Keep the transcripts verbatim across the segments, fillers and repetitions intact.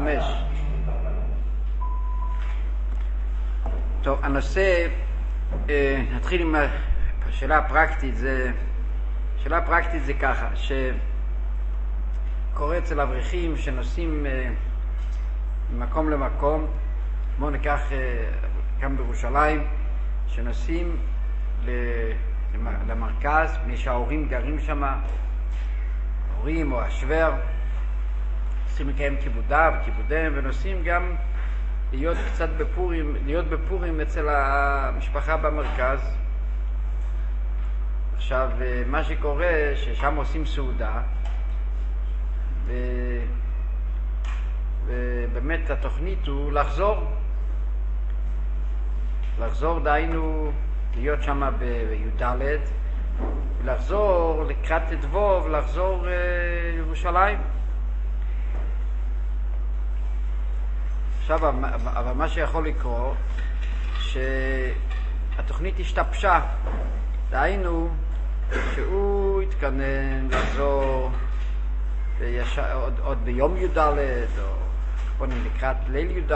חמש. טוב, הנושא, אה, נתחיל עם השאלה הפרקטית. זה, השאלה הפרקטית זה ככה, שקורה אצל אברכים שנוסעים אה, ממקום למקום, בואו ניקח אה, גם בירושלים, שנוסעים למרכז, מי שההורים גרים שם, ההורים או השוור, נוסעים לקיים כיבודיו, כיבודיהם, ונוסעים גם להיות קצת בפורים, להיות בפורים אצל המשפחה במרכז. עכשיו, מה שקורה, ששם עושים סעודה, ו... ובאמת התוכנית הוא לחזור, לחזור דהיינו להיות שם בי"ד, ולחזור לקראת תדבוב, לחזור לירושלים. עכשיו, אבל מה שיכול לקרות, שהתוכנית השתבשה, דהיינו שהוא התכנן לחזור ביש... עוד, עוד ביום י"ד, או בונים לקראת ליל י"ד,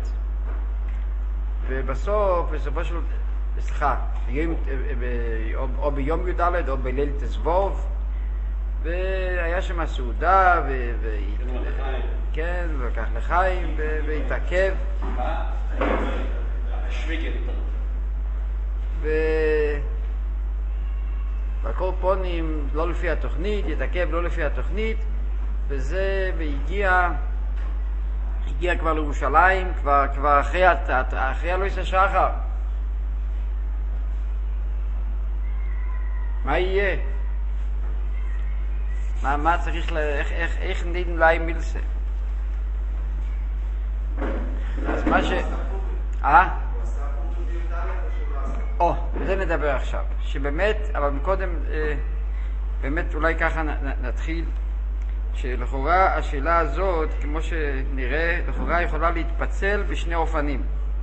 ובסוף, בסופו של... סליחה, או, או ביום י"ד או בליל תזבוב, והיה שם סעודה, ו... ו... כן, ולקח לחיים, והתעכב. ו... והקורפונים לא לפי התוכנית, יתעכב לא לפי התוכנית, וזה, והגיע, הגיע כבר לירושלים, כבר, כבר אחרי, אחרי אלוהיס השחר. מה יהיה? מה, מה צריך, ל... איך, איך, איך נדעים לי מילסה? אז מה ש... אה? או, בזה נדבר עכשיו. שבאמת, אבל מקודם, אה, באמת אולי ככה נתחיל, שלכאורה השאלה הזאת, כמו שנראה, לכאורה יכולה להתפצל בשני אופנים.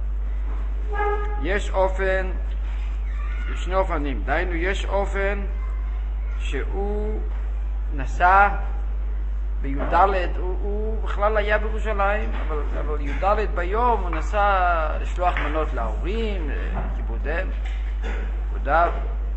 יש אופן, בשני אופנים, דהיינו יש אופן שהוא נסע בי"ד, הוא, הוא בכלל היה בירושלים, אבל, אבל י"ד ביום הוא נסע לשלוח מנות להורים, לכיבודיהם, כיבודיו,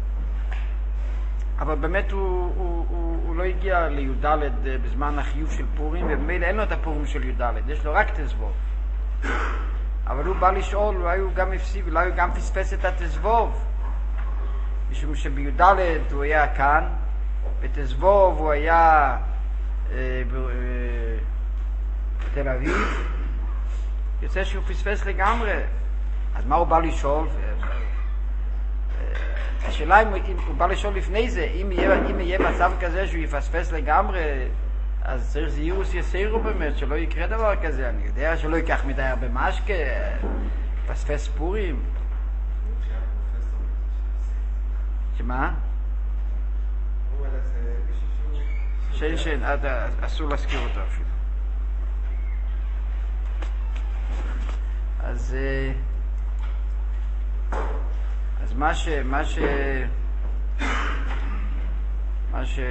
אבל באמת הוא, הוא, הוא, הוא לא הגיע לי"ד בזמן החיוב של פורים, ובמילא אין לו את הפורים של י"ד, יש לו רק תזבוב. אבל הוא בא לשאול, אולי הוא גם הפסיד, אולי הוא גם פספס את התזבוב, משום שבי"ד הוא היה כאן, בתזבוב הוא היה בתל אביב, יוצא שהוא פספס לגמרי. אז מה הוא בא לשאול? השאלה אם הוא בא לשאול לפני זה, אם יהיה, אם יהיה מצב כזה שהוא יפספס לגמרי, אז צריך זירוס יסירו באמת, שלא יקרה דבר כזה. אני יודע שלא ייקח מדי הרבה משקה, פספס פורים. שמה? שאין שאין, אסור להזכיר אותו אפילו. אז אז מה ש מה ש מה ש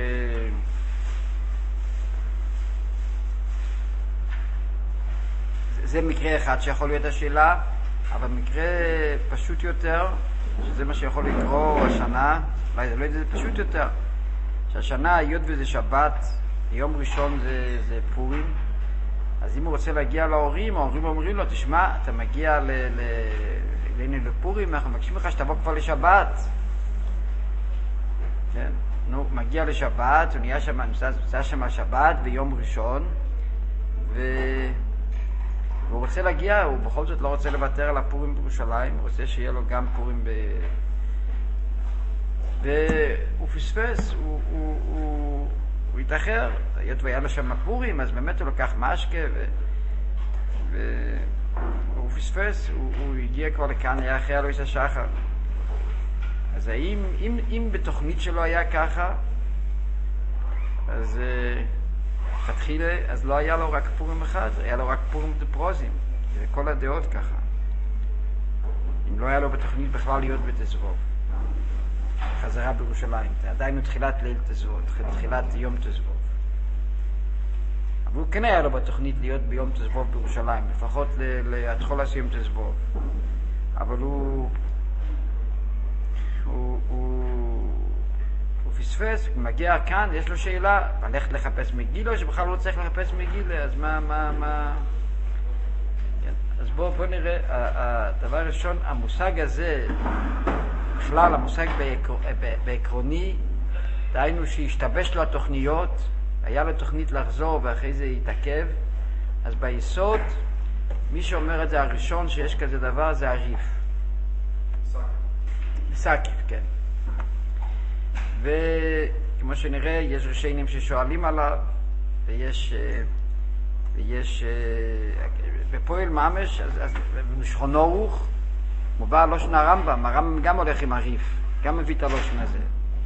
זה מקרה אחד שיכול להיות השאלה, אבל מקרה פשוט יותר, שזה מה שיכול לקרות השנה, אולי זה לא יודע, זה פשוט יותר. שהשנה, היות וזה שבת, יום ראשון זה, זה פורים, אז אם הוא רוצה להגיע להורים, ההורים אומרים לו, תשמע, אתה מגיע ל, ל, אלינו לפורים, אנחנו מבקשים לך שתבוא כבר לשבת. כן? נו, מגיע לשבת, הוא נהיה שם, נמצא שם שבת ביום ראשון, ו... והוא רוצה להגיע, הוא בכל זאת לא רוצה לוותר על הפורים בירושלים, הוא רוצה שיהיה לו גם פורים ב... והוא פספס, הוא, הוא, הוא, הוא התאחר, היות והיה לו שם פורים, אז באמת הוא לקח משקה, ו, והוא פספס, הוא, הוא הגיע כבר לכאן, היה אחרי אלוהיס השחר. אז האם, אם, אם בתוכנית שלו היה ככה, אז תתחילה, אז לא היה לו רק פורים אחד, היה לו רק פורים דפרוזים, זה כל הדעות ככה. אם לא היה לו בתוכנית בכלל להיות בתזבוב. חזרה בירושלים, זה עדיין תחילת ליל תזבוב, תחילת יום תזבוב. אבל הוא כן היה לו בתוכנית להיות ביום תזבוב בירושלים, לפחות להתחול לסיום תזבוב. אבל הוא... הוא... הוא... הוא פספס, הוא מגיע כאן, יש לו שאלה, ללכת לחפש מגילה, שבכלל לא צריך לחפש מגילה, אז מה... מה, מה... אז בואו בוא נראה, הדבר הראשון, המושג הזה, בכלל המושג בעקר, בעקרוני, דהיינו שהשתבש לו התוכניות, היה לו תוכנית לחזור ואחרי זה התעכב, אז ביסוד, מי שאומר את זה הראשון שיש כזה דבר זה הריף. סקיף, כן. וכמו שנראה, יש ראשיינים ששואלים עליו, ויש... ויש... בפועל ממש, אז, אז בשכון אורוך, מובא לושן הרמב"ם, הרמב"ם גם הולך עם הריף, גם מביא את הלושן הזה.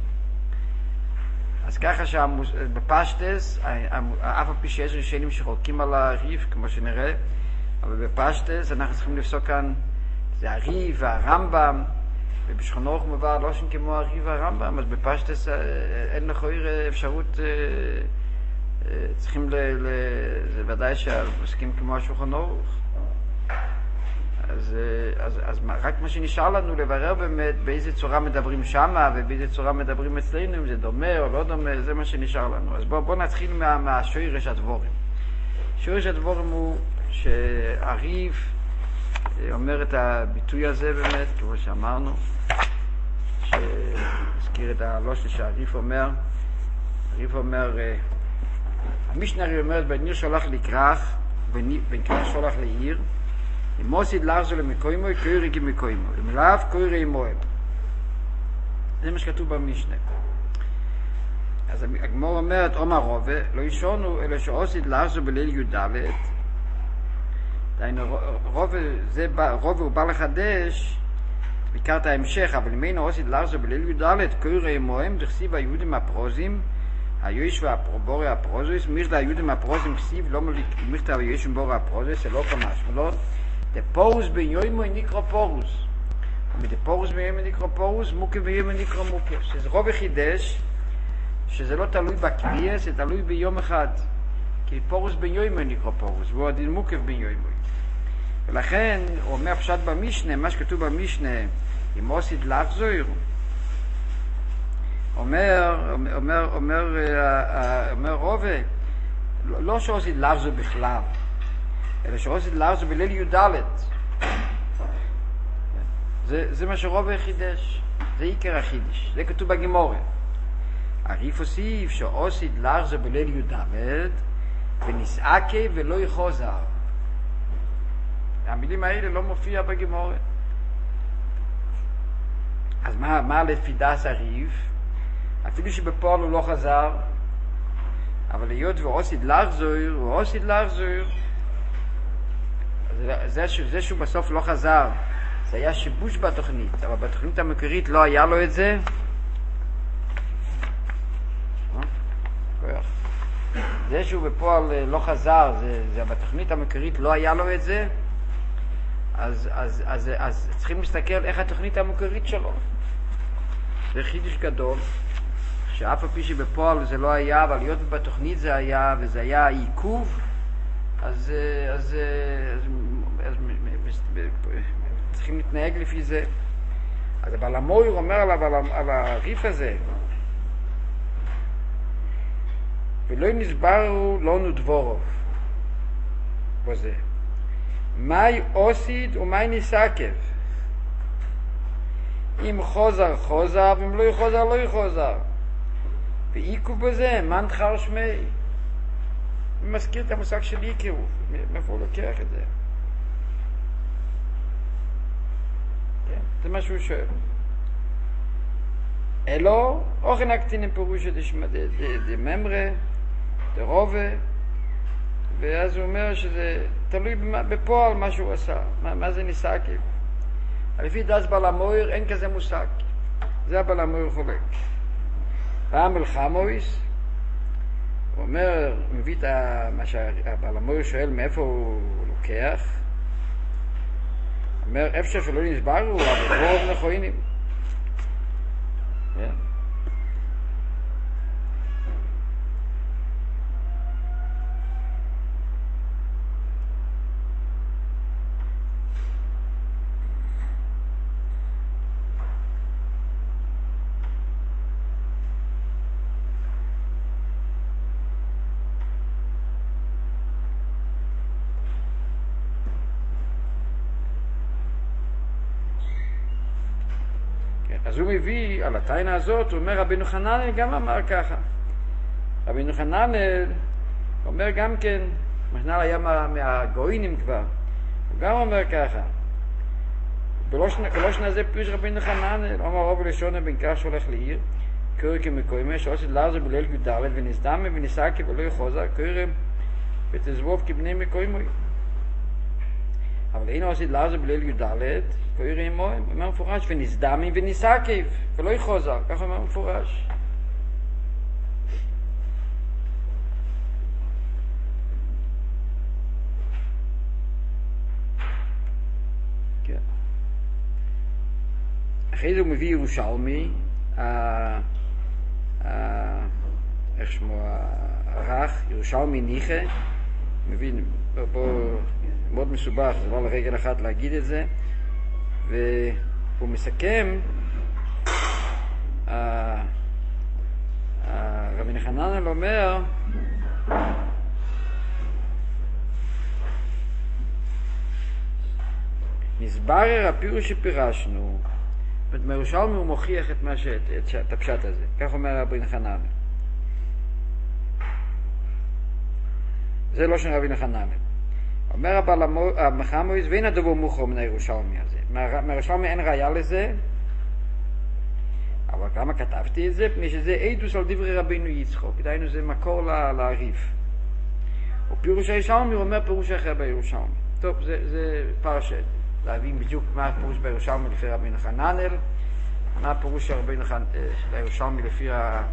אז ככה שבפשטס, אף על פי שיש ראשונים שחולקים על הריף, כמו שנראה, אבל בפשטס אנחנו צריכים לפסוק כאן, זה הריף והרמב"ם, ובשכון אורוך מובא לושן כמו הריף והרמב"ם, אז בפשטס אין לך אפשרות... צריכים ל... ל... זה ודאי שעוסקים כמו השולחן ערוך. אז, אז, אז רק מה שנשאר לנו לברר באמת באיזה צורה מדברים שמה ובאיזה צורה מדברים אצלנו, אם זה דומה או לא דומה, זה מה שנשאר לנו. אז בואו בוא נתחיל מה, מהשורש הדבורים. שורש הדבורים הוא שהריף אומר את הביטוי הזה באמת, כמו שאמרנו, שהזכיר את הלושן שהריף אומר, הריף אומר, המשנה אומרת, בניר שולח לקרח, בין כרח שולח לעיר, אם מוסיד לחזו למקוימוי, קוירי כמקוימוי, אם לאו קוירי מועל. זה מה שכתוב במשנה. אז הגמור אומרת, אומר רובה, לא ישונו, אלא שעוסיד לחזו בליל י"ד, רובה, זה, רובה הוא בא לחדש, בעיקר את ההמשך, אבל אם אינו עוסיד לחזו בליל י"ד, קוירי מועל, דכסיב היהודים הפרוזים, היש והפרובורי הפרוזוס, מישדה היהודים הפרוזים כסיב, לא מישדה היש ובורי הפרוזוס, זה לא כמש, ולא, דפורוס ביוימו נקרא פורוס, ומדפורוס ביוימו נקרא פורוס, מוקף ביוימו נקרא מוקף, שזה רוב יחידש, שזה לא תלוי בקביעה, זה תלוי ביום אחד, כי פורוס ביוימו נקרא פורוס, והוא עדין מוקף ביוימו. ולכן, הוא אומר פשט במשנה, מה שכתוב במשנה, אם עושית לחזור, אומר, אומר, אומר, אומר רובה, לא שעושית לחזור בכלל, אלא שעושית לחזור בליל י"ד. זה, זה מה שרובה חידש, זה עיקר החידש, זה כתוב בגמורה. הריף הוסיף שעושית לחזור בליל י"ד, ונסעקי ולא יחוזר. המילים האלה לא מופיע בגמורה. אז מה, מה לפי דס הריף? אפילו שבפועל הוא לא חזר, אבל להיות ועוסיד לחזור, הוא עוסיד לחזור, זה, זה שהוא בסוף לא חזר, זה היה שיבוש בתוכנית, אבל בתוכנית המקורית לא היה לו את זה. זה שהוא בפועל לא חזר, זה, זה בתוכנית המקורית לא היה לו את זה, אז, אז, אז, אז צריכים להסתכל איך התוכנית המקורית שלו. זה חידוש גדול. שאף על פי שבפועל זה לא היה, אבל להיות בתוכנית זה היה, וזה היה עיכוב, אז, אז, אז, אז, אז צריכים להתנהג לפי זה. אז אבל המויר אומר עליו, על, על הריף הזה, ולא נסברו לא נדבורוב, בזה. מהי עושית ומהי נסעקב? אם חוזר חוזר, ואם לא יחוזר לא יחוזר. ועיקוב בזה, מן תחר שמי. הוא מזכיר את המושג של עיקוב, מאיפה הוא לוקח את זה? כן, זה מה שהוא שואל. אלו, אוכן הקטינים פירושו דממרה, דרובה, ואז הוא אומר שזה תלוי בפועל מה שהוא עשה, מה, מה זה ניסקי. לפי דס בעל המויר אין כזה מושג, זה הבעל המויר חולק. פעם מלחמויס, הוא אומר, הוא מביא את מה שהבעל המויר שואל מאיפה הוא לוקח, הוא אומר, אפשר שלא נסברו, אבל רוב נכונים. כן? אז הוא מביא, על התיינה הזאת, הוא אומר, רבינו חננאל גם אמר ככה. רבינו חננאל אומר גם כן, חננאל היה מה, מהגוינים כבר, הוא גם אומר ככה. בלושן הזה פירוש רבינו חננאל, אומר רוב לשונה בן קש הולך לעיר, קורא כמקוימה, שעושה לעזר בליל גדלת, ונסתמה וניסקה ולא יחוזר, קורא ותזבוב כבני מקוימוי. אבל אינו עושה לעזר בליל גדלת, קורא עמו, הוא אומר מפורש, ונסדמים וניסקב, ולא יחוזר, ככה אומר מפורש. אחרי זה הוא מביא ירושלמי, איך שמו, הרך, ירושלמי ניחה, מבין, פה מאוד מסובך, זה לא לרגל אחת להגיד את זה, והוא מסכם, רבי חננאל אומר, נסברר הפירוש שפירשנו, מירושלמי הוא מוכיח את, ש... את, את הפשט הזה. כך אומר רבי חננאל. זה לא של רבי חננאל. אומר הבעל המחמויס, ואין הדבר מוכר מן הירושלמי הזה. מירושלמי אין ראיה לזה, אבל כמה כתבתי את זה? פני שזה עדוס על דברי רבינו יצחוק. דהיינו זה מקור לריף. ופירוש הירושלמי הוא אומר פירוש אחר בירושלמי. טוב, זה, זה פרשת. להבין בדיוק מה הפירוש בירושלמי לפי רבי חננאל, מה הפירוש של רבי הירושלמי לפי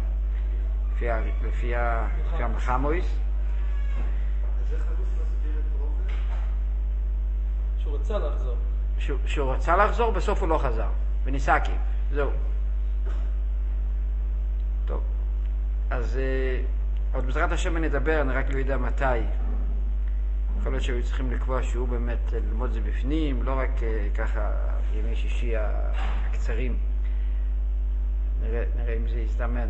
לפי המחמויס. אז איך חלוץ מסביר את רובל? שהוא רצה לחזור. שהוא רצה לחזור, בסוף הוא לא חזר, וניסקי, זהו. טוב, אז עוד בעזרת השם נדבר, אני רק לא יודע מתי. יכול להיות שהיו צריכים לקבוע שהוא באמת ללמוד זה בפנים, לא רק ככה ימי שישי הקצרים. נראה, נראה אם זה יזדמן.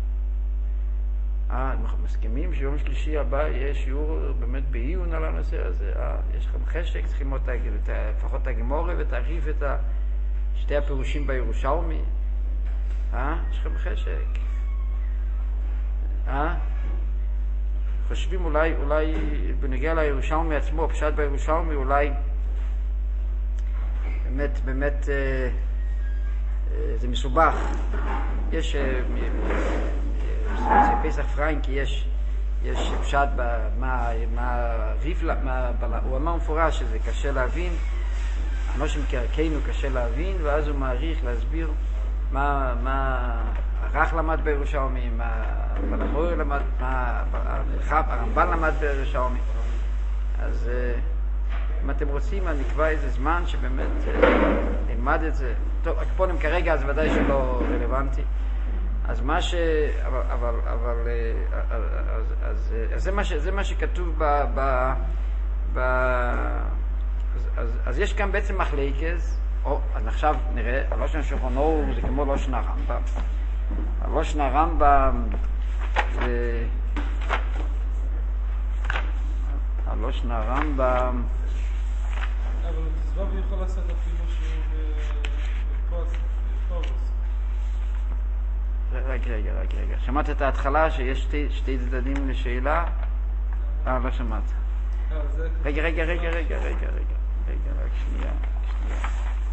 אה, אנחנו מסכימים שיום שלישי הבא יהיה שיעור באמת בעיון על הנושא הזה. אה, יש לכם חשק, צריכים עוד לפחות את הגמורה ותעריף את שתי הפירושים בירושלמי. אה, יש לכם חשק. אה? חושבים אולי, אולי בנגיע לירושלמי עצמו, פשט בירושלמי, אולי באמת, באמת אה, אה, זה מסובך. יש אה, פסח פריינקי, יש, יש פשט במה, מה ריף, מה, הוא אמר מפורש שזה קשה להבין, אנושים כערכנו קשה להבין, ואז הוא מעריך להסביר מה, מה הרך למד בירושלמי, מה בלמור למד, מה הרמב"ן למד בירושלמי. אז אם אתם רוצים, אני אקבע איזה זמן שבאמת נלמד את זה. טוב, הקפונים כרגע אז ודאי שלא רלוונטי. אז מה ש... אבל... אבל... אבל אז, אז, אז זה, מה ש... זה מה שכתוב ב... ב... ב... אז, אז, אז יש כאן בעצם מחלקת, או, אז עכשיו נראה, הלושן שולחן אור זה כמו לושן הרמב"ם. הלושן הרמב"ם זה... הלושן הרמב"ם... אבל תזבב יכול לעשות אפילו שהוא בפוסט. רגע, רגע, רגע, רגע. שמעת את ההתחלה שיש שתי, שתי צדדים לשאלה? אה, לא שמעת. רגע, רגע, רגע, רגע, רגע, רגע. רגע, רק שנייה, שנייה.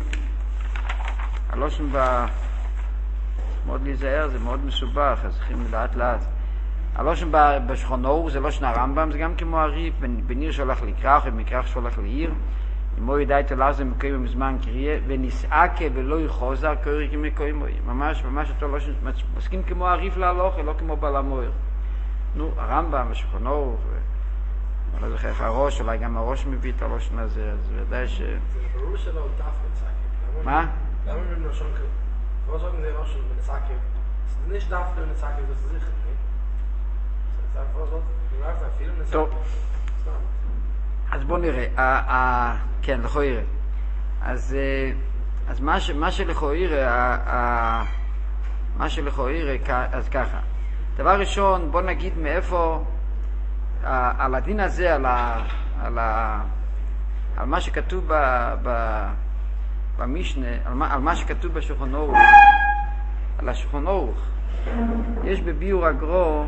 הלושן ב... מאוד להיזהר, זה מאוד מסובך, אז צריכים לאט לאט. הלושן בשולחן אור זה לושן הרמב"ם, זה גם כמו הריף, בניר שהולך לכרך ובמכרך שהולך לעיר. אמו ידע את הלאזם מקוים בזמן קריאה, ונסעקה ולא יחוזר קורא כמקוימו. ממש, ממש אותו לושן, מסכים כמו הריף להלוכה, לא כמו בלמור. נו, הרמב"ם בשולחן אור, אני לא זוכר איך הראש, אולי גם הראש מביא את הלושן הזה, אז ודאי ש... זה ברור שלא דף לנסעקה. מה? למה הם לא שונקו? Was sagen wir auch schon mit Sake? Es ist nicht dafür mit Sake, das ist sicher, ne? Das ist einfach so, du sagst, ein Film ist טוב. אז בוא נראה, כן, לכוירה. אז אז מה ש מה שלכוירה, מה שלכוירה, אז ככה. דבר ראשון, בוא נגיד מאיפה על הדין הזה, על ה על ה על מה שכתוב ב ב במשנה, על מה, על מה שכתוב בשולחן ערוך, על השולחן ערוך, יש בביאור הגרו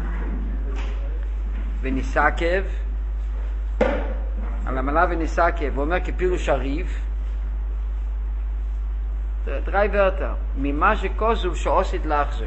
וניסקב, על המילה וניסקב, הוא אומר כפירוש הריב, דרי ורטר, ממה שכוזוב שעושית להחזר.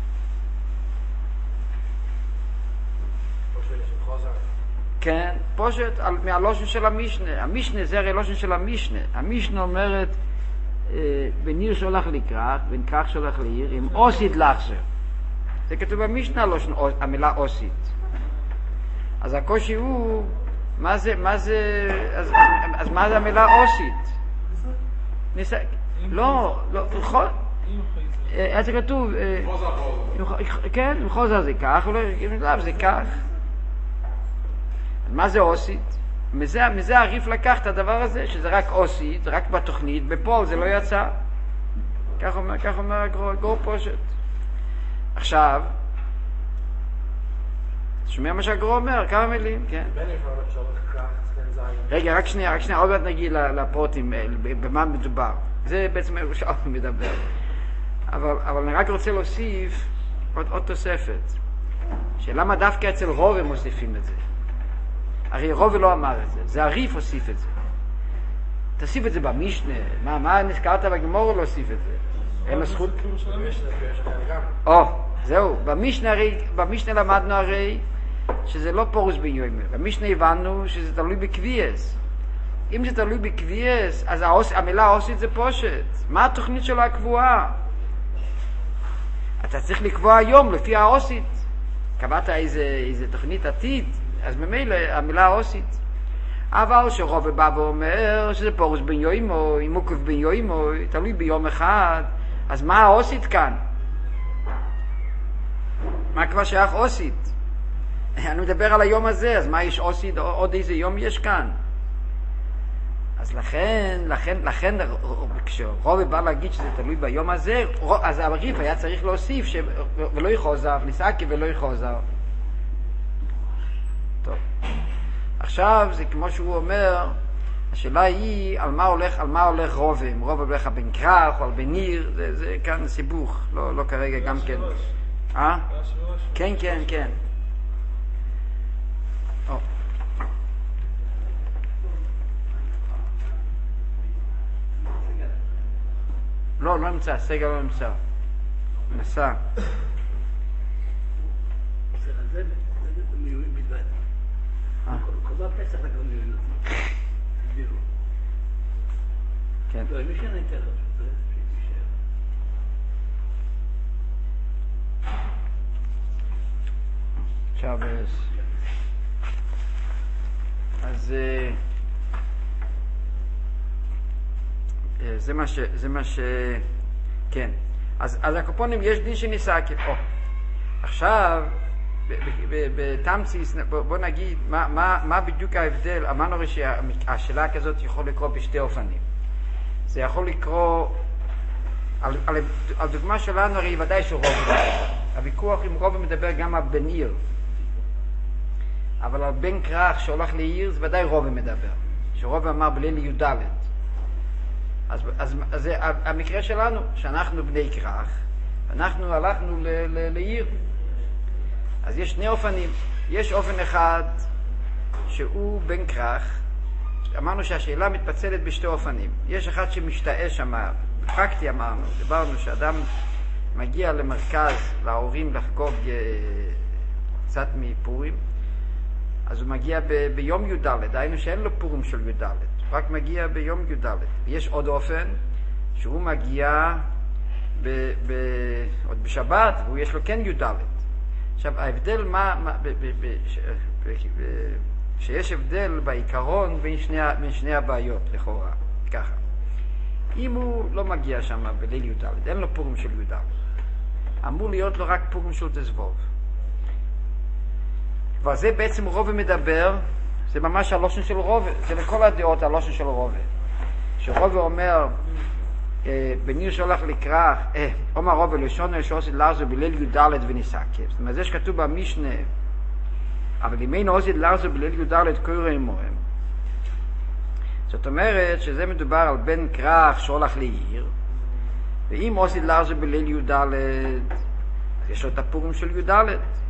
כן, פושט על, מהלושן של המשנה. המשנה זה הרי לושן של המשנה. המשנה אומרת, אה, בניר שולח לקרח, ונקרח שולח לעיר, עם עושית להחזר. זה כתוב במשנה, הלושן, המילה עושית. אז הקושי הוא, מה זה, מה זה, אז, אז מה זה המילה עושית? ניס... לא, לא, נכון. אז זה כתוב, כן, מחוזר זה כך, זה כך. מה זה עושית? מזה, מזה הריף לקח את הדבר הזה, שזה רק עושית, רק בתוכנית, בפועל זה לא יצא. כך אומר, כך אומר הגור פושט. עכשיו, שומע מה שהגור אומר, כמה מילים, כן. רגע, רק שנייה, רק שנייה, עוד מעט נגיד לפרוטים, במה מדובר. זה בעצם ירושלמי מדבר. אבל, אבל אני רק רוצה להוסיף עוד, עוד תוספת. שלמה דווקא אצל רוב הם מוסיפים את זה? הרי רוב לא אמר את זה, זה הריף הוסיף את זה. תוסיף את זה במשנה, מה, מה נזכרת בגמור להוסיף את זה? אין לזכות? או, זהו, במשנה הרי, במשנה למדנו הרי שזה לא פורוס ביומי. במשנה הבנו שזה תלוי בקביעס. אם זה תלוי בקביעס, אז העוס, המילה עושית זה פושט. מה התוכנית שלו הקבועה? אתה צריך לקבוע היום לפי העושית. קבעת איזה, איזה תוכנית עתיד, אז ממילא המילה עושית. אבל שרוב בא ואומר שזה פורוס בן יוימו, אם מוקף בן יוימו, תלוי ביום אחד, אז מה העושית כאן? מה כבר שייך עושית? אני מדבר על היום הזה, אז מה יש עושית, עוד איזה יום יש כאן? אז לכן, לכן, לכן, כשרוב בא להגיד שזה תלוי ביום הזה, אז הריף היה צריך להוסיף ש... ולא יחוזר, ניסקי ולא יחוזר. טוב. עכשיו זה כמו שהוא אומר, השאלה היא על מה הולך, על מה הולך רוב, אם רוב הולך בן כרך או על בן ניר, זה, זה כאן סיבוך, לא, לא כרגע גם כן. אה? כן, כן, כן. או. לא, לא נמצא, סגל לא נמצא. נסע. זה מיועד בלבד. כל הפסח רק מיועד. תסבירו. כן. לא, אם יש אני אתן לך, זה יישאר. שבס. אז זה מה ש... זה מה ש... כן. אז, אז הקופונים יש דין שניסקי. או. עכשיו, בתמציס, בוא נגיד, מה, מה, מה בדיוק ההבדל? אמרנו הרי שהשאלה כזאת יכול לקרוא בשתי אופנים. זה יכול לקרוא, על, על, על דוגמה שלנו הרי ודאי שרוב, הוויכוח עם רוב מדבר גם על בן עיר. אבל על בן כרך שהולך לעיר, זה ודאי רוב מדבר. שרוב אמר בליל י"ד. אז, אז, אז זה המקרה שלנו, שאנחנו בני כרך, אנחנו הלכנו ל, ל, לעיר. אז יש שני אופנים. יש אופן אחד שהוא בן כרך. אמרנו שהשאלה מתפצלת בשתי אופנים. יש אחד שמשתאה שם, בפרקטי אמרנו, דיברנו שאדם מגיע למרכז, להורים לחגוג קצת מפורים, אז הוא מגיע ב- ביום י"ד, דהיינו שאין לו פורים של י"ד, רק מגיע ביום י"ד. יש עוד אופן שהוא מגיע ב- ב- עוד בשבת, והוא יש לו כן י"ד. עכשיו, ההבדל מה, מה ב- ב- ב- ש- ב- ב- שיש הבדל בעיקרון בין שני, בין שני הבעיות, לכאורה, ככה. אם הוא לא מגיע שם בליל י"ד, אין לו פורים של י"ד, אמור להיות לו רק פורים של תזבוב. כבר זה בעצם רוב מדבר, זה ממש הלושן של רוב, זה לכל הדעות הלושן של רוב. שרוב אומר, אה, בניר שהולך לקרח, אה, אומר רוב לשון אל שעושה לארזו בליל י"ד וניסקב. זאת אומרת, זה שכתוב במשנה, אבל אם אין עושה לארזו בליל י"ד קורא אמוהם. זאת אומרת שזה מדובר על בן כרך שהולך לעיר, ואם עושית לארזו בליל י"ד, אז יש לו את הפורים של י"ד.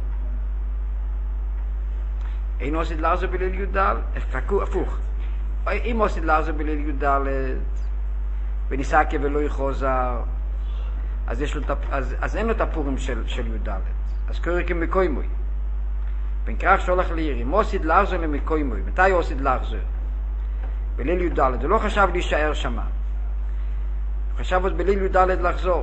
אין עושית לארזו בליל י"ד, הפוך. אם עושית לארזו בליל י"ד, וניסקה ולא יחוזר, אז, יש לו, אז, אז אין לו את הפורים של, של י"ד. אז קורא כמקוימוי. בן כרך שהולך לעיר, אם עושית לארזו למקוימוי, מתי עושית לארזו? בליל י"ד, הוא לא חשב להישאר שמה. הוא חשב עוד בליל י"ד לחזור.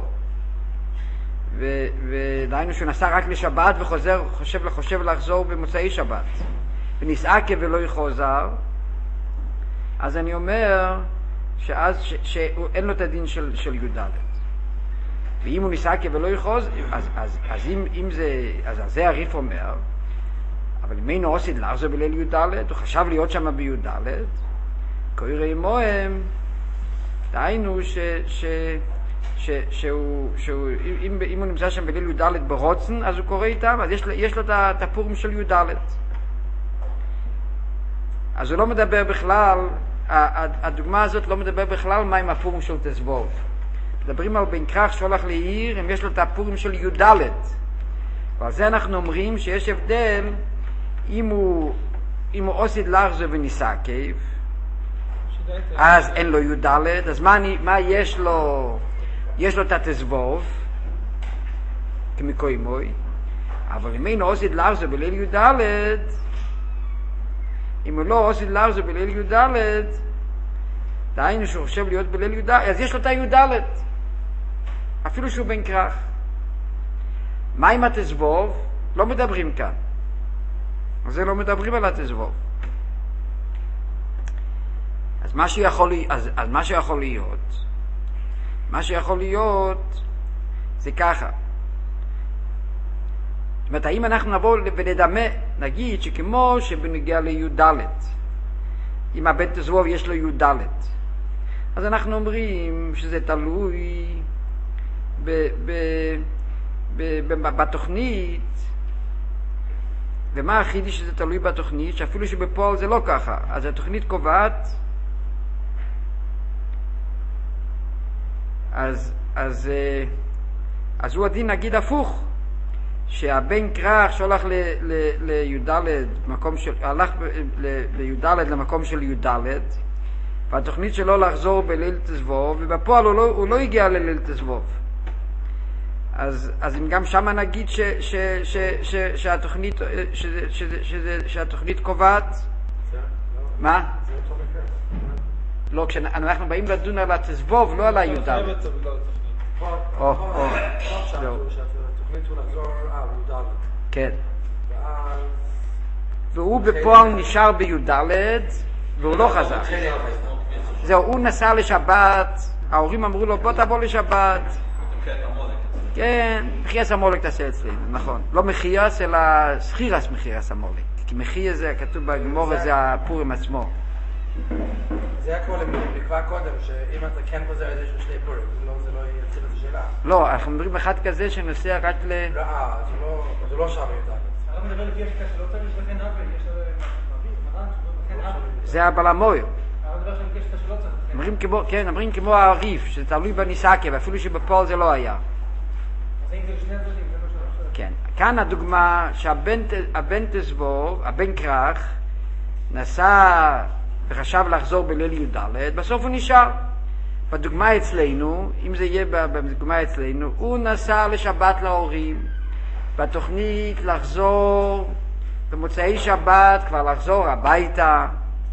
ודהיינו שהוא נסע רק לשבת וחוזר, חושב, חושב לחזור במוצאי שבת. וניסעקה ולא יחוזר, אז אני אומר שאז ש, שאין לו את הדין של, של י"ד. ואם הוא ניסעקה ולא יחוז, אז, אז, אז אם, אם זה, אז זה הריף אומר, אבל אם אינו עושית לארזו בליל י"ד, הוא חשב להיות שם בי"ד, קורא מוהם, דהיינו ש, ש, ש, שהוא, שהוא, אם, אם הוא נמצא שם בליל י"ד ברוצן, אז הוא קורא איתם, אז יש, יש לו את הפורים של י"ד. אז הוא לא מדבר בכלל, הדוגמה הזאת לא מדבר בכלל מה עם הפורים של תזבוב. מדברים על בן כרך שהולך לעיר, אם יש לו את הפורים של י"ד. ועל זה אנחנו אומרים שיש הבדל אם הוא, אם הוא עושית לארזו וניסקב, אז אין לו י"ד, אז מה, אני, מה יש לו? יש לו את התזבוב, כמקוימוי, אבל אם אינו עושית לארזו בליל י"ד, אם הוא לא עושית לארזו בליל י"ד, דהיינו שהוא חושב להיות בליל י"ד, אז יש לו את הי"ד, אפילו שהוא בן כרך. מה עם התזבוב? לא מדברים כאן. אז זה לא מדברים על התזבוב. אז מה שיכול, אז, אז מה שיכול להיות, מה שיכול להיות זה ככה. זאת אומרת, האם אנחנו נבוא ונדמה, נגיד שכמו שבנגיע לי"ד, אם הבן תזבוב יש לו י"ד, אז אנחנו אומרים שזה תלוי ב, ב, ב, ב, בתוכנית, ומה החידי שזה תלוי בתוכנית, שאפילו שבפועל זה לא ככה. אז התוכנית קובעת, אז, אז, אז הוא הדין נגיד הפוך, שהבן כרך שהולך לי"ד, מקום של, הלך לי"ד למקום של י"ד, והתוכנית שלו לחזור בליל תזבוב, ובפועל הוא לא, הוא לא הגיע לליל תזבוב. אז, אז אם גם שמה נגיד ש, ש, ש, ש, שהתוכנית, ש, ש, ש, שהתוכנית קובעת, מה? לא, כשאנחנו באים לדון על התזבוב, לא על הי"ד. או, או, זהו. כן. והוא בפועל נשאר בי"ד, והוא לא חזר. זהו, הוא נסע לשבת, ההורים אמרו לו, בוא תבוא לשבת. כן, מחייס המולק תעשה אצלנו, נכון. לא מחייס, אלא סחירס מחייס המולק. כי מחייס זה, כתוב בגמור, זה הפורים עצמו. זה הכל לקבוע קודם, שאם אתה כן חוזר את זה של שני פורים, זה לא יציל את השאלה. לא, אנחנו מדברים אחד כזה שנוסע רק ל... לא, זה לא שם יודעת. אני מדבר לפי השקעה שלא צריך לבקן אבי, יש לבקן אבי. זה הבלמוי. אני מדבר שם כשקעה שלא צריך. אומרים כמו, כן, אומרים כמו הריף, שזה תלוי בניסקה, ואפילו שבפועל זה לא היה. אז אם זה שני דברים, זה לא שלא. כן. כאן הדוגמה שהבן תזבוב, הבן כרך, נסע וחשב לחזור בליל י"ד, בסוף הוא נשאר. בדוגמה אצלנו, אם זה יהיה בדוגמה אצלנו, הוא נסע לשבת להורים, בתוכנית לחזור, במוצאי שבת כבר לחזור הביתה.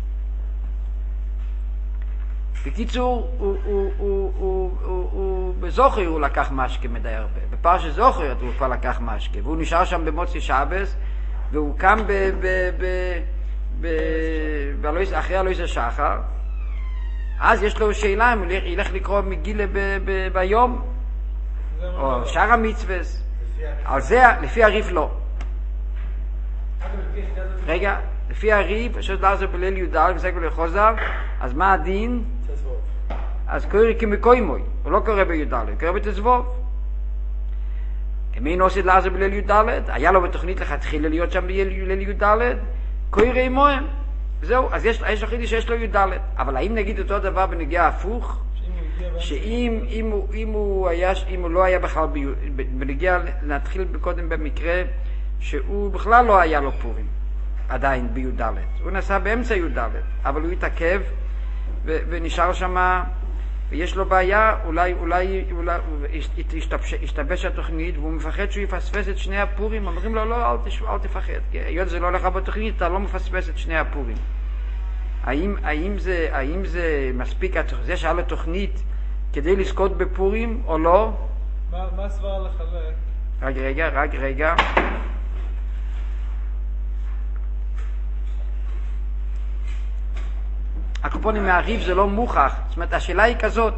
בקיצור, הוא, הוא, הוא, הוא, הוא, הוא, בזוכר הוא לקח משקה מדי הרבה. בפרשת זוכר הוא כבר לקח משקה, והוא נשאר שם במוצאי שבס, והוא קם ב... ב, ב ב... ב... אחרי אלוהיס השחר, אז יש לו שאלה אם הוא ילך לקרוא מגילה ב... ב... ביום, או שאר המצווס. על זה, לפי הריף לא. רגע, לפי הריף, שעות לארזו בליל י"ד, מסק ולחוזר, אז מה הדין? אז קורא כמקוימוי, הוא לא קורא בי"ד, הוא קורא בתזבוב. כמין עושית לארזו בליל י"ד, היה לו בתוכנית לכתחילה להיות שם בליל י"ד, קורא מוהם. זהו, אז יש, יש לו חידוש שיש לו י"ד. אבל האם נגיד אותו דבר בנגיעה הפוך? שאם אם הוא, אם הוא, היה, אם הוא לא היה בכלל בנגיעה, נתחיל קודם במקרה שהוא בכלל לא היה לו פורים, עדיין בי"ד. הוא נסע באמצע י"ד, אבל הוא התעכב ו, ונשאר שם, ויש לו בעיה, אולי, אולי, אולי השתבש התוכנית, והוא מפחד שהוא יפספס את שני הפורים. אומרים לו, לא, אל, תש, אל תפחד, היות זה לא לך בתוכנית, אתה לא מפספס את שני הפורים. האם, האם זה, האם זה מספיק, זה שעל התוכנית כדי לזכות בפורים או לא? מה, מה הסברה לחלק? רק רגע, רק רגע. הקופונים מהריב זה לא מוכח. זאת אומרת, השאלה היא כזאת,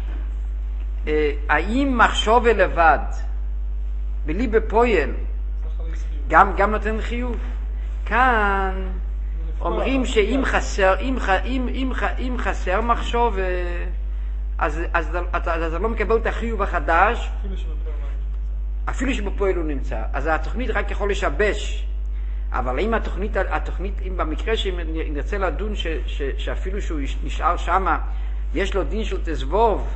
האם מחשוב לבד, בלי בפועל, גם, גם נותן חיוב? כאן אומרים שאם חסר, אם, אם, אם, אם חסר מחשוב, אז, אז, אז, אז אתה לא מקבל את החיוב החדש, אפילו שבפועל הוא נמצא. אז התוכנית רק יכול לשבש. אבל אם התוכנית, התוכנית, אם במקרה שנרצה לדון ש, ש, שאפילו שהוא נשאר שמה, יש לו דין של תזבוב.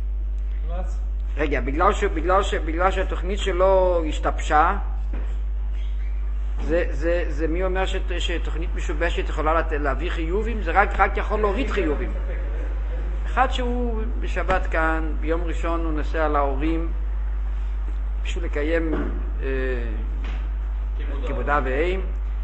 רגע, בגלל, ש, בגלל, ש, בגלל שהתוכנית שלו השתבשה, זה, זה, זה מי אומר שת, שתוכנית משובשת יכולה להביא חיובים? זה רק, רק יכול להוריד חיובים. אחד שהוא בשבת כאן, ביום ראשון הוא נוסע להורים, בשביל לקיים אה, כיבודה ואיים,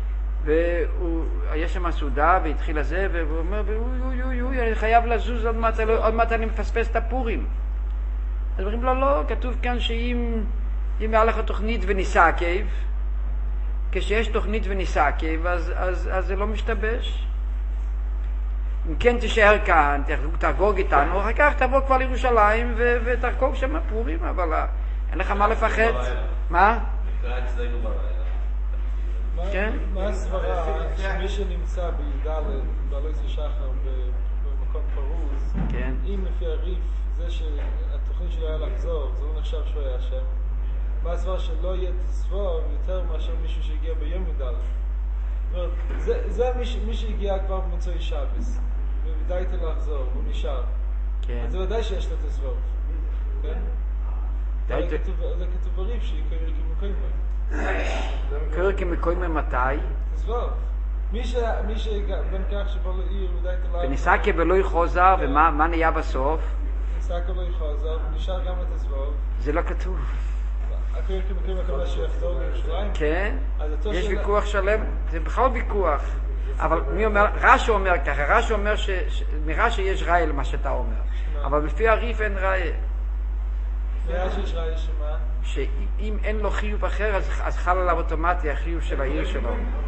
ויש שם סעודה והתחיל לזה, והוא אומר, אוי אוי אוי, אני חייב לזוז, עוד מעט, עוד מעט אני מפספס את הפורים. אז אומרים לו, לא, כתוב כאן שאם אם היה לך תוכנית וניסה עקב, כשיש תוכנית וניסה עקב, אז, אז, אז זה לא משתבש. אם כן תישאר כאן, תחגוג איתנו, אחר כך תבוא כבר לירושלים ו- ותחגוג שם פורים, אבל אין לך מה לפחד. מה? נקרא אצלנו בלילה. כן? מה הסברה שמי שנמצא בי"ד, בעלויס ושחר, במקום פרוז, אם לפי הריף, זה שהתוכנית שלו היה לחזור, זה לא נחשב שהוא היה שם, מה הסברה שלא יהיה תסבור יותר מאשר מישהו שהגיע ביום י"ד? זה, זה מי, מי שהגיע כבר במצוי שבס, ובדי איתה לחזור, הוא נשאר. כן. אז זה ודאי שיש לו תסבור. כן? זה כתוב בריף שהיא כמקוימה. קורא כמקוימה מתי? תסבור. מי שבין כך שבו לעיר ודאי איתה לחזור. וניסה כבלא יחוזר, ומה נהיה בסוף? ניסה כבלא יחוזר, ונשאר גם לתסבור. זה לא כתוב. הקורא כמקוימה כמה שיחזור לירושלים? כן, יש ויכוח שלם, זה בכלל ויכוח. אבל מי אומר, רש"י אומר ככה, רש"י אומר מרש"י יש ראיה למה שאתה אומר, אבל לפי הריף אין ראיה. מרש"י יש ראיה שמה? שאם אין לו חיוב אחר, אז חל עליו אוטומטי החיוב של העיר שלו.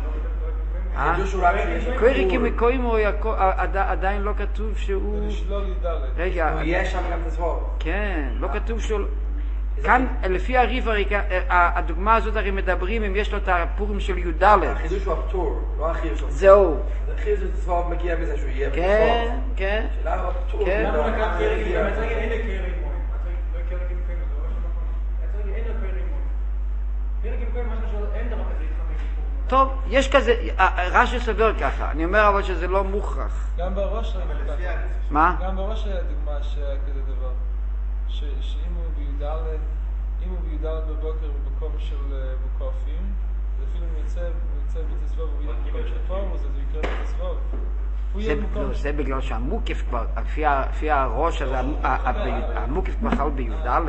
קורא כמקוימו עדיין לא כתוב שהוא... רגע, יש שם גם תזבור. כן, לא כתוב שהוא... כאן, לפי הריף, הדוגמה הזאת הרי מדברים אם יש לו את הפורים של י"ד. החידוש הוא הפטור, לא החיוב שלו. זהו. החיוב של תזבור מגיע מזה שהוא יהיה בתזבור. כן, כן. שאלה הוא הפטור. כן. למה לקח קרי גימון? אתה תגיד, אין לי קרי גימון. אתה תגיד, קרי גימון, זה לא נכון. אתה תגיד, אין לי קרי גימון. קרי גימון, משהו שאין דבר כזה להתחמק גימון. טוב, יש כזה, רש"י סובר ככה. אני אומר אבל שזה לא מוכרח. גם בראש היה דוגמה. מה? גם בראש היה דוגמה שהיה כזה דבר. שאם הוא בי"ד, אם הוא בי"ד בבוקר במקום של מוקפים, אז אפילו אם יוצא בתסבוב במקום של פורמוס, אז הוא יקרה בתסבוב. זה בגלל שהמוקף כבר, לפי הראש הזה, המוקף כבר חל בי"ד.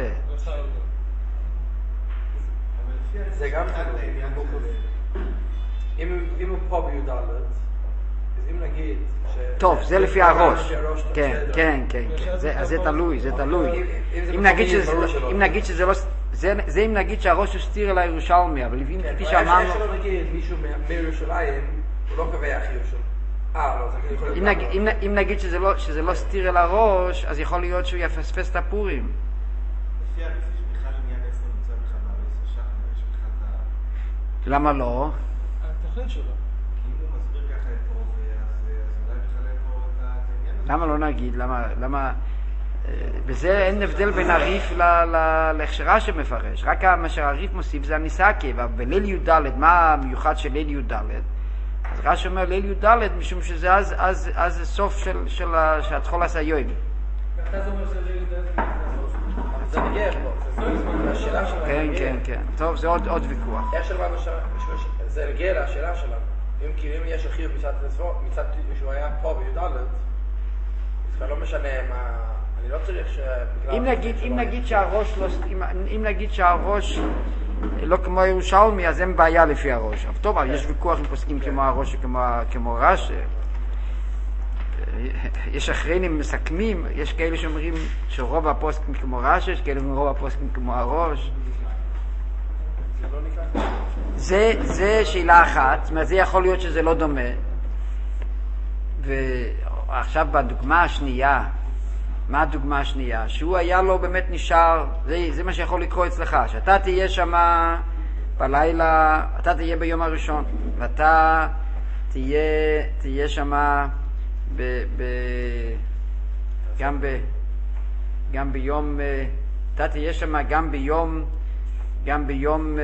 זה גם אם הוא פה בי"ד, אז אם נגיד טוב, זה לפי הראש. כן, כן, כן. זה תלוי, זה תלוי. אם נגיד שזה לא... זה אם נגיד שהראש הוא סתיר אל הירושלמי, אבל אם כפי שאמרנו... יש לו נגיד מישהו מירושלים, הוא לא קובע חיוב שלו. אה, לא, זה יכול להיות... אם נגיד שזה לא סתיר אל הראש, אז יכול להיות שהוא יפספס את הפורים. לפי הריף יש בכלל עניין איפה נמצא בכלל בעלויס ושחר, יש בכלל את ה... למה לא? התוכנית שלו. למה לא נגיד? למה, למה, בזה אין הבדל בין הריף להכשרה שמפרש. רק מה שהריף מוסיף זה הניסה עקב, בליל י"ד, מה המיוחד של ליל י"ד? אז רש"י אומר ליל י"ד משום שזה אז, אז, אז זה סוף של, של, של התחולת היום. ואתה זה אומר שזה ליל י"ד? זה נגיע פה, זה השאלה שלנו. כן, כן, כן. טוב, זה עוד, עוד ויכוח. איך שלנו שם, זה נגיע לשאלה שלנו. אם כי אם יש חיוב מצד מצד שהוא היה פה בי"ד, זה לא משנה מה, אני לא צריך ש... אם נגיד, אם נגיד שהראש לא, אם, אם נגיד שהראש לא כמו ירושלמי, אז אין בעיה לפי הראש. אבל טוב, אבל יש ויכוח עם פוסקים כמו הראש כמו רש"י. יש אחרינים מסכמים, יש כאלה שאומרים שרוב הפוסקים כמו רש"י, יש כאלה שאומרים רוב הפוסקים כמו הראש. זה, זה שאלה אחת, זאת אומרת, זה יכול להיות שזה לא דומה. ועכשיו בדוגמה השנייה, מה הדוגמה השנייה? שהוא היה לו באמת נשאר, זה, זה מה שיכול לקרוא אצלך, שאתה תהיה שם בלילה, אתה תהיה ביום הראשון, ואתה תהיה, תהיה שם ב, ב, גם, ב, גם ביום, אתה תהיה שם גם ביום, גם ביום,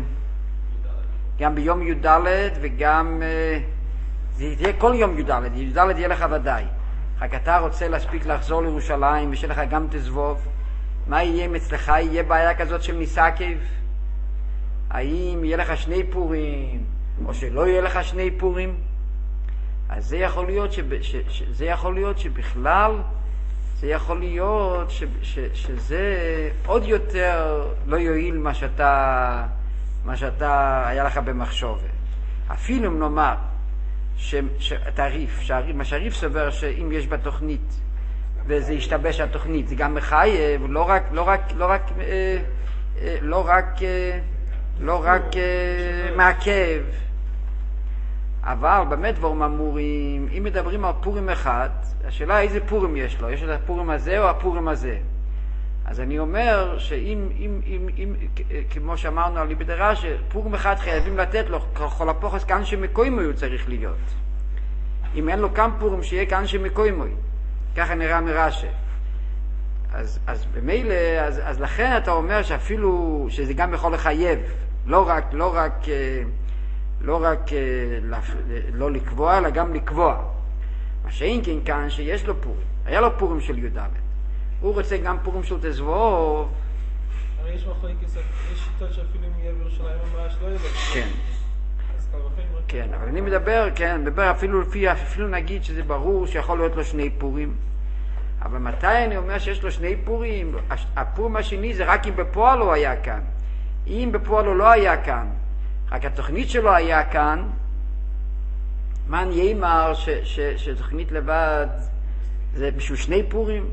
גם ביום י"ד וגם, זה תהיה כל יום י"ד, י"ד יהיה לך ודאי. רק אתה רוצה להספיק לחזור לירושלים ושיהיה לך גם תזבוב. מה יהיה אם אצלך יהיה בעיה כזאת של מסעקב? האם יהיה לך שני פורים או שלא יהיה לך שני פורים? אז זה יכול להיות, שב, ש, ש, זה יכול להיות שבכלל זה יכול להיות ש, ש, שזה עוד יותר לא יועיל מה שאתה, מה שאתה היה לך במחשוב. אפילו אם נאמר שהתעריף, מה שהריף סובר שאם יש בתוכנית וזה ישתבש התוכנית, זה גם מחייב, לא רק, לא רק, לא רק, לא רק, לא רק מעכב. אבל באמת דברים אמורים, אם מדברים על פורים אחד, השאלה איזה פורים יש לו, יש את הפורים הזה או הפורים הזה. אז אני אומר שאם, אם, אם, אם, כמו שאמרנו על ליבדרה, שפורים אחד חייבים לתת לו, כל הפוחס כאן שמקוימוי הוא צריך להיות. אם אין לו כאן פורים, שיהיה כאן שמקוימוי. ככה נראה מרש"י. אז, אז במילא, אז, אז לכן אתה אומר שאפילו, שזה גם יכול לחייב, לא רק, לא רק, לא רק לא לקבוע, אלא גם לקבוע. מה שאין כן כאן שיש לו פורים. היה לו פורים של י"ד. הוא רוצה גם פורים של תזבוב. הרי יש מחלוקת, יש שיטות שאפילו אם יהיה בירושלים ממש לא יהיה לו. כן. כן, אבל אני מדבר, כן, מדבר אפילו לפי, אפילו נגיד שזה ברור שיכול להיות לו שני פורים. אבל מתי אני אומר שיש לו שני פורים? הפורים השני זה רק אם בפועל הוא היה כאן. אם בפועל הוא לא היה כאן, רק התוכנית שלו היה כאן, מה אני אמר שתוכנית לבד זה בשביל שני פורים?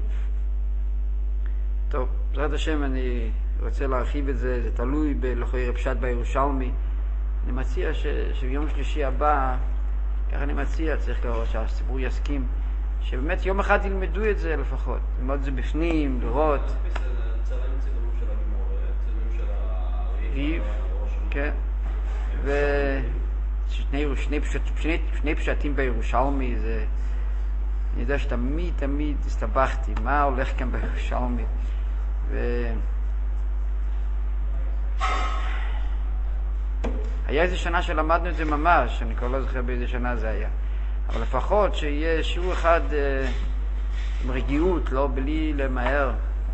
טוב, בעזרת השם אני רוצה להרחיב את זה, זה תלוי בלכוי רפשט בירושלמי. אני מציע ש, שביום שלישי הבא, ככה אני מציע, צריך לראות שהציבור יסכים, שבאמת יום אחד ילמדו את זה לפחות, ללמוד את זה בפנים, לראות. ריב, כן. ושני שני פשט, שני, שני פשטים בירושלמי, זה, אני יודע שתמיד תמיד הסתבכתי, מה הולך כאן בירושלמי. ו... היה איזה שנה שלמדנו את זה ממש, אני כבר לא זוכר באיזה שנה זה היה. אבל לפחות שיהיה שיעור אחד אה, עם רגיעות, לא בלי למהר.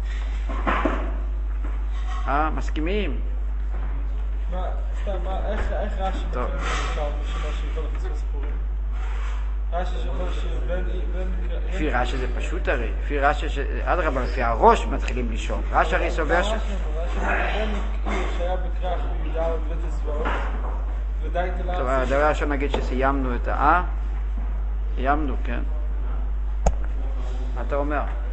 אה, מסכימים? מה, סתם, מה, איך, איך רש"י מבין למשל משנה שיכול להכניס בסיפורים? רש"י שאומר שבין... לפי רש"י זה פשוט הרי, לפי רש"י ש... עד רבה, לפי הראש מתחילים לישון. רש"י הרי סובר ש... רש"י אומר, בין עיר שהיה בכרך בי"ד ותזבעות, ודי תלעץ... טוב, הדבר הראשון נגיד שסיימנו את ה... סיימנו, כן. מה אתה אומר?